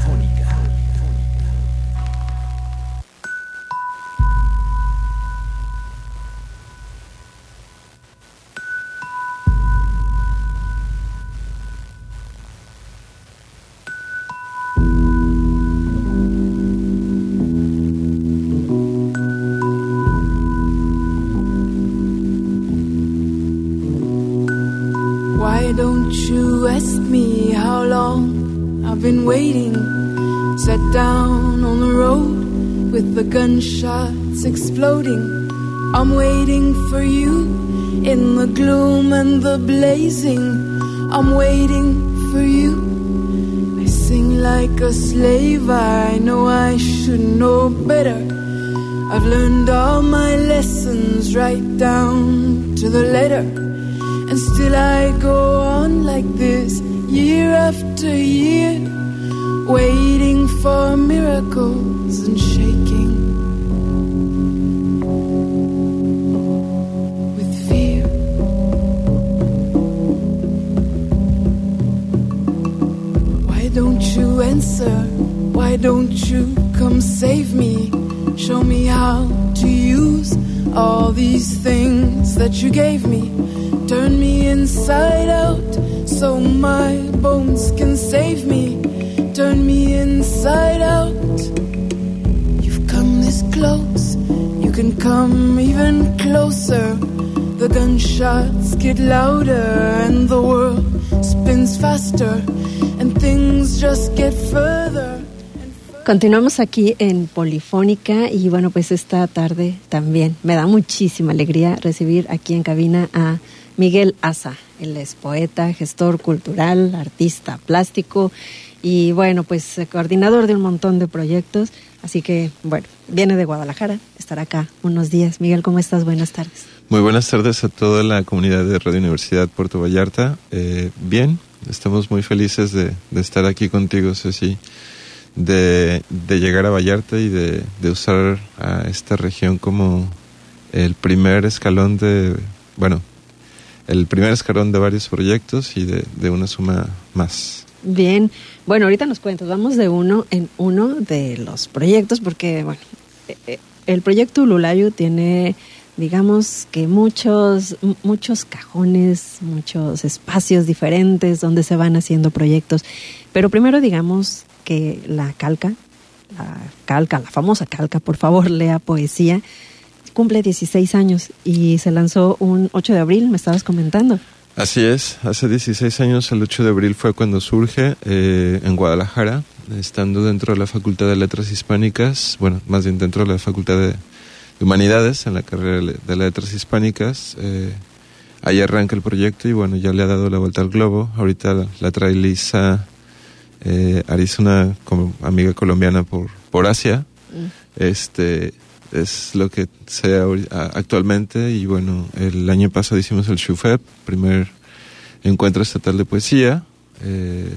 Why don't you ask me how long I've been waiting? Sat down on the road with the gunshots exploding. I'm waiting for you in the gloom and the blazing. I'm waiting for you. I sing like a slave, I know I should know better. I've learned all my lessons right down to the letter. And still I go on like this, year after year, waiting for miracles and shaking with fear. Why don't you answer? Why don't you come save me? Show me how to use all these things that you gave me. Turn me inside out so my bones can save me. Turn me inside out. You've come this close, you can come even closer. The gunshots get louder and the world spins faster and things just get further. Continuamos aquí en Polifónica y bueno, pues esta tarde también me da muchísima alegría recibir aquí en cabina a Miguel Asa. Él es poeta, gestor cultural, artista plástico y bueno, pues coordinador de un montón de proyectos. Así que bueno, viene de Guadalajara, estará acá unos días. Miguel, ¿cómo estás? Buenas tardes. Muy buenas tardes a toda la comunidad de Radio Universidad Puerto Vallarta. Eh, bien, estamos muy felices de, de estar aquí contigo, Ceci. De, de llegar a Vallarta y de, de usar a esta región como el primer escalón de, bueno, el primer escalón de varios proyectos y de, de una suma más. Bien, bueno, ahorita nos cuentas, vamos de uno en uno de los proyectos porque, bueno, el proyecto Ululayu tiene, digamos que muchos, muchos cajones, muchos espacios diferentes donde se van haciendo proyectos, pero primero digamos que la calca, la calca, la famosa calca, por favor lea poesía, cumple dieciséis años y se lanzó un ocho de abril, me estabas comentando. Así es, hace dieciséis años, el ocho de abril fue cuando surge eh, en Guadalajara, estando dentro de la Facultad de Letras Hispánicas, bueno, más bien dentro de la Facultad de Humanidades, en la carrera de Letras Hispánicas. Eh, ahí arranca el proyecto y bueno, ya le ha dado la vuelta al globo. Ahorita la, la trae Lisa Eh, Arizona, como amiga colombiana por, por Asia. Mm. Este es lo que sé actualmente y bueno, el año pasado hicimos el Shufep, primer encuentro estatal de poesía, eh,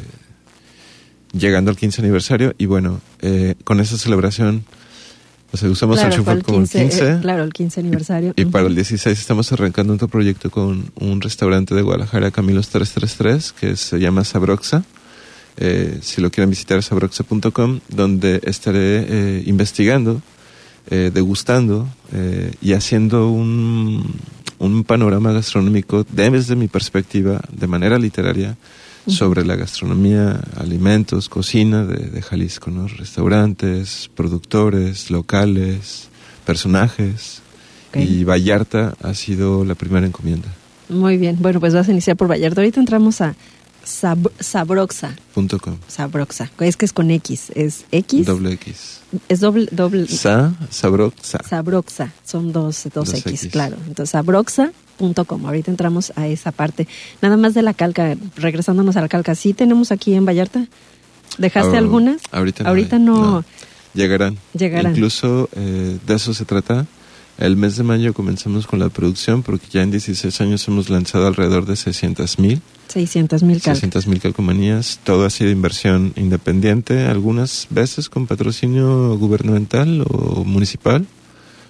llegando al quince aniversario y bueno, eh, con esa celebración, o sea, usamos claro, el Shufep como el quince, eh, claro, el quince aniversario. Y, y uh-huh. Para el dieciséis estamos arrancando otro proyecto con un restaurante de Guadalajara, Camilos trescientos treinta y tres, que se llama Sabroxa. Eh, si lo quieren visitar, sabroxa punto com, donde estaré eh, investigando, eh, degustando eh, y haciendo un, un panorama gastronómico desde mi perspectiva, de manera literaria, uh-huh. sobre la gastronomía, alimentos, cocina de, de Jalisco, ¿no? Restaurantes, productores, locales, personajes. Okay. Y Vallarta ha sido la primera encomienda. Muy bien, bueno, pues vas a iniciar por Vallarta. Ahorita entramos a Sab- Sabroxa punto com. Sabroxa, es que es con X, es X. Doble X. Es doble, doble. Sa, Sabroxa. Sabroxa, son dos, dos, dos X, X, claro. Entonces, sabroxa punto com. Ahorita entramos a esa parte. Nada más de la calca, regresándonos a la calca. ¿Sí tenemos aquí en Vallarta? ¿Dejaste oh, algunas? Ahorita no. Ahorita no. no. Llegarán. Llegarán. Incluso eh, de eso se trata. El mes de mayo comenzamos con la producción porque ya en dieciséis años hemos lanzado alrededor de seiscientas mil. seiscientas mil calcas. seiscientas mil calcomanías. Todo ha sido inversión independiente, algunas veces con patrocinio gubernamental o municipal,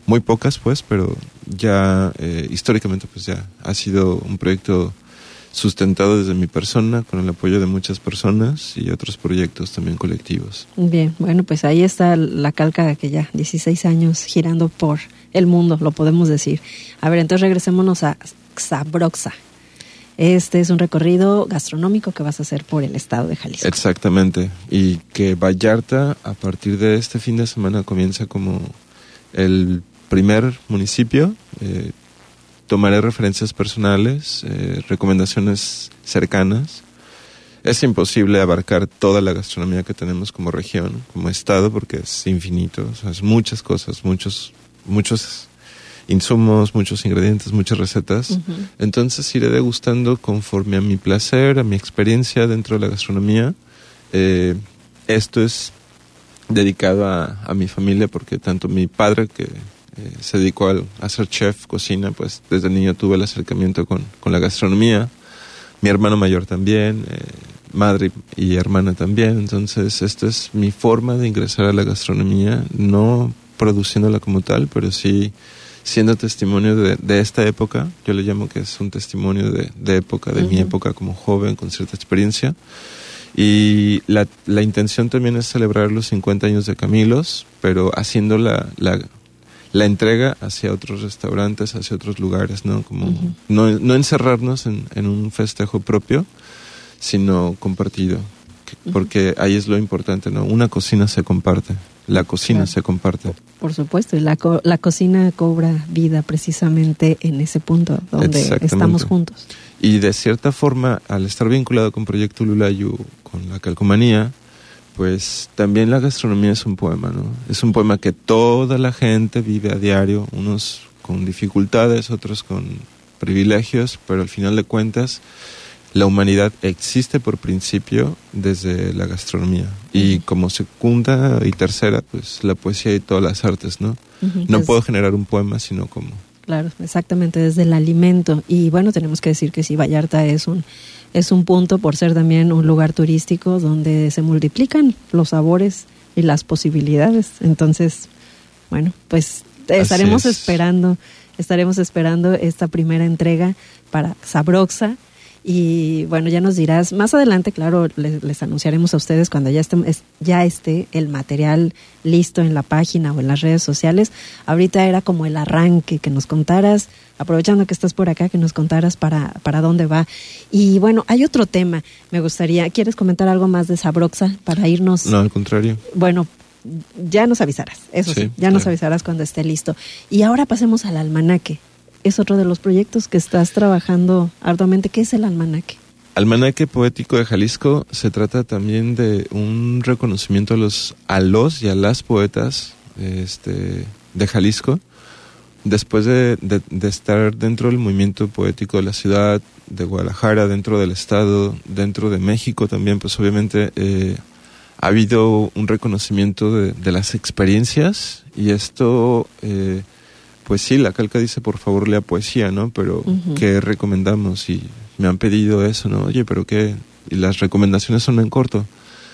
muy pocas pues, pero ya eh, históricamente pues ya ha sido un proyecto sustentado desde mi persona, con el apoyo de muchas personas y otros proyectos también colectivos. Bien, bueno, pues ahí está la calca de que ya dieciséis años girando por el mundo, lo podemos decir. A ver, entonces regresémonos a Xabroxa. Este es un recorrido gastronómico que vas a hacer por el estado de Jalisco. Exactamente, y que Vallarta a partir de este fin de semana comienza como el primer municipio. eh, Tomaré referencias personales, eh, recomendaciones cercanas. Es imposible abarcar toda la gastronomía que tenemos como región, como estado, porque es infinito. O sea, es muchas cosas, muchos, muchos insumos, muchos ingredientes, muchas recetas. Uh-huh. Entonces iré degustando conforme a mi placer, a mi experiencia dentro de la gastronomía. Eh, esto es dedicado a, a mi familia, porque tanto mi padre, que Eh, se dedicó a, a ser chef, cocina, pues desde niño tuve el acercamiento con, con la gastronomía. Mi hermano mayor también, eh, madre y hermana también. Entonces esta es mi forma de ingresar a la gastronomía, no produciéndola como tal, pero sí siendo testimonio de, de esta época. Yo le llamo que es un testimonio de, de época, de uh-huh. mi época como joven, con cierta experiencia. Y la, la intención también es celebrar los cincuenta años de Camilos, pero haciendo la... la la entrega hacia otros restaurantes, hacia otros lugares, ¿no? Como uh-huh. no, no encerrarnos en, en un festejo propio, sino compartido, uh-huh. porque ahí es lo importante, ¿no? Una cocina se comparte, la cocina claro. se comparte. Por supuesto, y la, co- la cocina cobra vida precisamente en ese punto donde estamos juntos. Y de cierta forma, al estar vinculado con Proyecto Ululayu, con la calcomanía, pues también la gastronomía es un poema, ¿no? Es un poema que toda la gente vive a diario, unos con dificultades, otros con privilegios, pero al final de cuentas la humanidad existe por principio desde la gastronomía. Uh-huh. Y como segunda y tercera, pues la poesía y todas las artes, ¿no? Uh-huh. No es... puedo generar un poema sino como... Claro, exactamente, desde el alimento. Y bueno, tenemos que decir que sí, Vallarta es un... Es un punto por ser también un lugar turístico donde se multiplican los sabores y las posibilidades. Entonces, bueno, pues estaremos esperando, estaremos esperando esta primera entrega para Xabroxa. Y bueno, ya nos dirás, más adelante, claro, les, les anunciaremos a ustedes cuando ya esté, ya esté el material listo en la página o en las redes sociales. Ahorita era como el arranque, que nos contaras, aprovechando que estás por acá, que nos contaras para, para dónde va. Y bueno, hay otro tema, me gustaría, ¿quieres comentar algo más de Xabroxa para irnos? No, al contrario. Bueno, ya nos avisarás, eso sí, sí ya claro. nos avisarás cuando esté listo. Y ahora pasemos al almanaque. Es otro de los proyectos que estás trabajando arduamente. ¿Qué es el almanaque? Almanaque Poético de Jalisco se trata también de un reconocimiento a los, a los y a las poetas este, de Jalisco. Después de, de, de estar dentro del movimiento poético de la ciudad, de Guadalajara, dentro del estado, dentro de México también, pues obviamente eh, ha habido un reconocimiento de, de las experiencias, y esto... Eh, Pues sí, la calca dice, por favor, lea poesía, ¿no? Pero, uh-huh. ¿qué recomendamos? Y me han pedido eso, ¿no? Oye, ¿pero qué? Y las recomendaciones son en corto.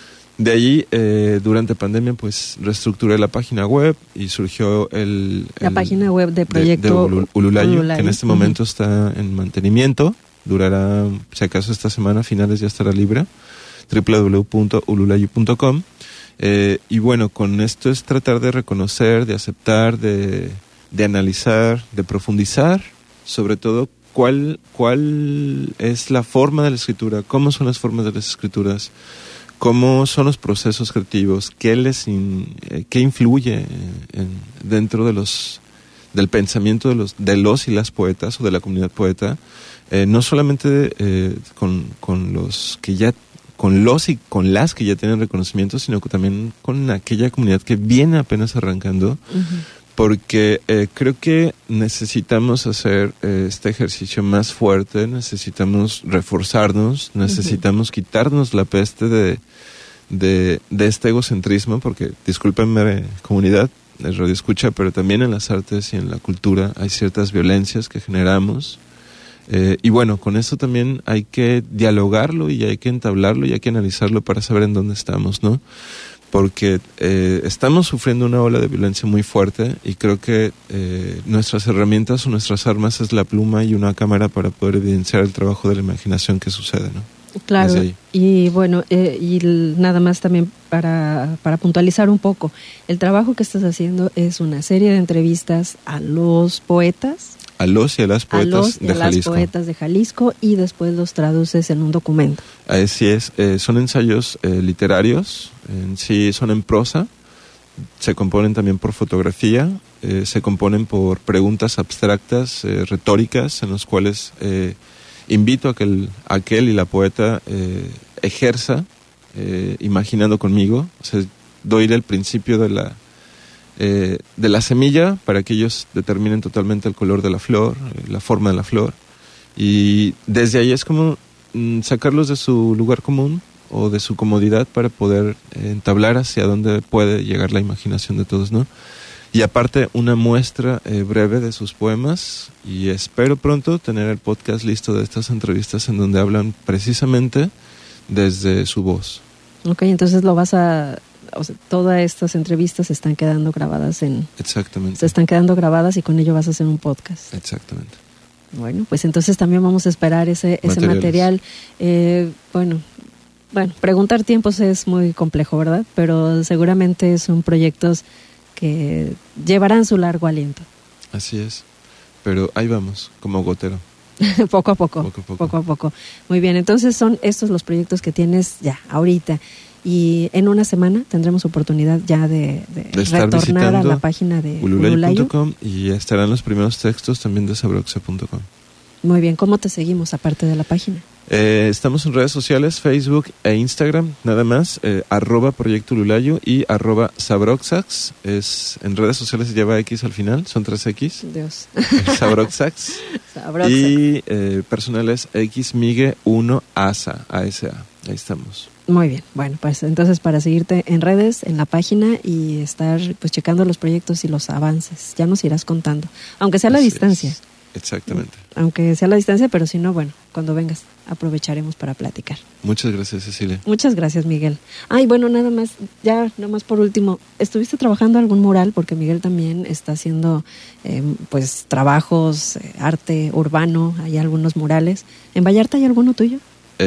De ahí, eh, durante pandemia, pues, reestructuré la página web y surgió el... La el, página web de Proyecto de, de Ululayu, Ululayu, que en este uh-huh. momento está en mantenimiento. Durará, si acaso esta semana, a finales ya estará libre. doble u doble u doble u punto ululayu punto com. Eh, y bueno, con esto es tratar de reconocer, de aceptar, de... de analizar, de profundizar, sobre todo cuál, cuál es la forma de la escritura, cómo son las formas de las escrituras, cómo son los procesos creativos, qué les in, eh, qué influye en, dentro de los del pensamiento de los de los y las poetas o de la comunidad poeta, eh, no solamente eh, con, con los que ya con los y con las que ya tienen reconocimiento, sino que también con aquella comunidad que viene apenas arrancando. Uh-huh. Porque eh, creo que necesitamos hacer eh, este ejercicio más fuerte, necesitamos reforzarnos, necesitamos uh-huh. quitarnos la peste de, de, de este egocentrismo, porque, discúlpenme, comunidad, el radio escucha, pero también en las artes y en la cultura hay ciertas violencias que generamos. Eh, y bueno, con eso también hay que dialogarlo y hay que entablarlo y hay que analizarlo para saber en dónde estamos, ¿no? porque eh, estamos sufriendo una ola de violencia muy fuerte y creo que eh, nuestras herramientas o nuestras armas es la pluma y una cámara para poder evidenciar el trabajo de la imaginación que sucede, ¿no? Claro, y bueno, eh, y el, nada más también para, para puntualizar un poco, el trabajo que estás haciendo es una serie de entrevistas a los poetas, a los y a las poetas, a los y de, a las Jalisco. poetas de Jalisco, y después los traduces en un documento. Así es, eh, son ensayos eh, literarios, en sí son en prosa, se componen también por fotografía, eh, se componen por preguntas abstractas, eh, retóricas, en los cuales eh, invito a que el, aquel y la poeta eh, ejerza, eh, imaginando conmigo, o sea, doy el principio de la, eh, de la semilla para que ellos determinen totalmente el color de la flor, eh, la forma de la flor, y desde ahí es como mm, sacarlos de su lugar común o de su comodidad para poder eh, entablar hacia dónde puede llegar la imaginación de todos, ¿no? Y aparte una muestra eh, breve de sus poemas, y espero pronto tener el podcast listo de estas entrevistas en donde hablan precisamente desde su voz. Ok, entonces lo vas a... O sea, todas estas entrevistas se están quedando grabadas en... Exactamente. Se están quedando grabadas y con ello vas a hacer un podcast. Exactamente. Bueno, pues entonces también vamos a esperar ese, ese material. Eh, bueno, bueno, preguntar tiempos es muy complejo, ¿verdad? Pero seguramente son proyectos que llevarán su largo aliento. Así es, pero ahí vamos, como gotero. poco a poco, poco a poco, poco a poco. Muy bien, entonces son estos los proyectos que tienes ya, ahorita. Y en una semana tendremos oportunidad ya de, de, de retornar a la página de ululayo punto com y estarán los primeros textos también de sabroxa punto com. Muy bien, ¿cómo te seguimos aparte de la página? Eh, estamos en redes sociales, Facebook e Instagram, nada más, eh, arroba Proyecto Ululayo y arroba Sabroxax. Es, en redes sociales lleva X al final, son tres X. Dios. Sabroxax. Sabroxax. Y eh, personal es Xmigue uno Asa, A S A. Ahí estamos. Muy bien, bueno, pues entonces para seguirte en redes, en la página y estar pues checando los proyectos y los avances, ya nos irás contando, aunque sea a la Así distancia. Es. Exactamente. Aunque sea a la distancia, pero si no, bueno, cuando vengas aprovecharemos para platicar. Muchas gracias, Cecilia. Muchas gracias, Miguel. Ay, bueno, nada más, ya nada más por último, ¿estuviste trabajando algún mural? Porque Miguel también está haciendo eh, pues trabajos, eh, arte urbano, hay algunos murales. ¿En Vallarta hay alguno tuyo?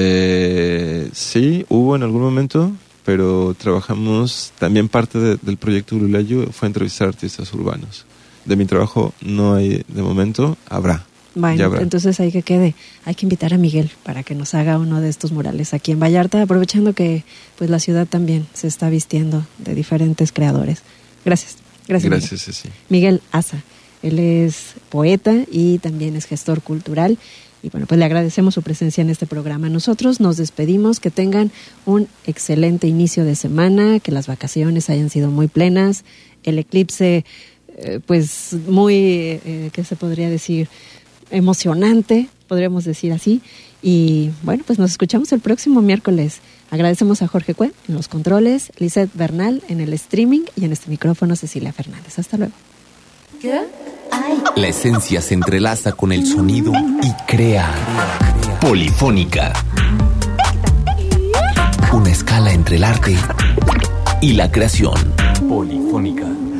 Eh, sí, hubo en algún momento, pero trabajamos, también parte de, del proyecto Ululayo fue entrevistar artistas urbanos. De mi trabajo no hay de momento, habrá. Bueno, habrá. Entonces hay que quede, hay que invitar a Miguel para que nos haga uno de estos murales aquí en Vallarta, aprovechando que pues la ciudad también se está vistiendo de diferentes creadores. Gracias. Gracias. Gracias, Miguel. Ceci. Miguel Asa, él es poeta y también es gestor cultural. Y bueno, pues le agradecemos su presencia en este programa. Nosotros nos despedimos, que tengan un excelente inicio de semana, que las vacaciones hayan sido muy plenas, el eclipse eh, pues muy, eh, ¿qué se podría decir? Emocionante, podríamos decir así. Y bueno, pues nos escuchamos el próximo miércoles. Agradecemos a Jorge Cue en los controles, Lisette Bernal en el streaming y en este micrófono Cecilia Fernández. Hasta luego. ¿Qué? La esencia se entrelaza con el sonido y crea Polifónica. Una escala entre el arte y la creación. Polifónica.